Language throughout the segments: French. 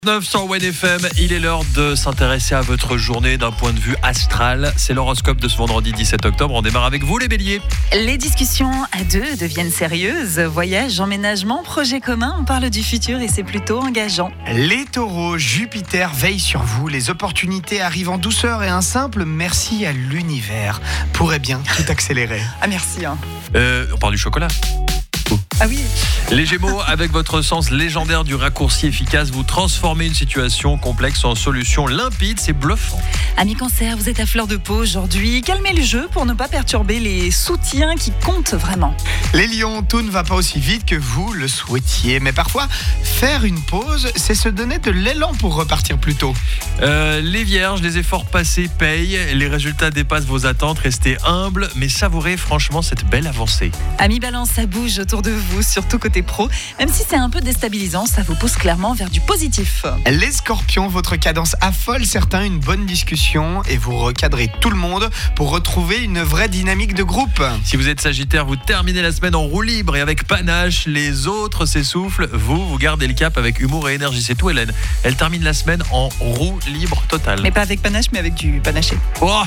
9 sur WNFM, il est l'heure de s'intéresser à votre journée d'un point de vue astral. C'est l'horoscope de ce vendredi 17 octobre. On démarre avec vous les béliers. Les discussions à deux deviennent sérieuses. Voyage, emménagement, projet commun, on parle du futur et c'est plutôt engageant. Les taureaux, Jupiter veille sur vous. Les opportunités arrivent en douceur et un simple merci à l'univers pourrait bien tout accélérer. Ah merci. On parle du chocolat. Ah oui. Les Gémeaux, avec votre sens légendaire du raccourci efficace, vous transformez une situation complexe en solution limpide, c'est bluffant. Amis Cancer, vous êtes à fleur de peau aujourd'hui. Calmez le jeu pour ne pas perturber les soutiens qui comptent vraiment. Les lions, tout ne va pas aussi vite que vous le souhaitiez. Mais parfois, faire une pause, c'est se donner de l'élan pour repartir plus tôt. Les Vierges, les efforts passés payent, les résultats dépassent vos attentes. Restez humble, mais savourez franchement cette belle avancée. Amis Balance, ça bouge autour de vous, surtout côté pro. Même si c'est un peu déstabilisant, ça vous pousse clairement vers du positif. Les scorpions, votre cadence affole certains, une bonne discussion et vous recadrez tout le monde pour retrouver une vraie dynamique de groupe. Si vous êtes Sagittaire, vous terminez la semaine en roue libre et avec panache. Les autres s'essoufflent, vous gardez le cap avec humour et énergie. C'est tout Hélène. Elle termine la semaine en roue libre totale. Mais pas avec panache, mais avec du panaché. Oh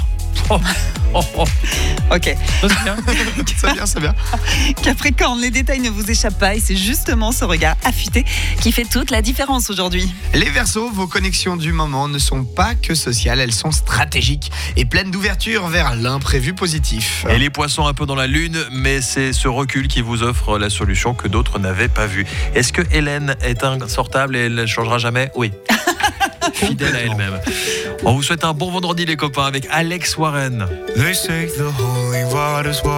Ok. Ça, c'est bien. C'est bien. Capricorne, les détails ne vous échappent pas et c'est justement ce regard affûté qui fait toute la différence aujourd'hui. Les Verseaux, vos connexions du moment ne sont pas que sociales, elles sont stratégiques et pleines d'ouverture vers l'imprévu positif. Et les Poissons un peu dans la lune, mais c'est ce recul qui vous offre la solution que d'autres n'avaient pas vue. Est-ce que Hélène est insortable et elle ne changera jamais ? Oui. Fidèle à elle-même. On vous souhaite un bon vendredi les copains avec Alex Warren. They say the holy waters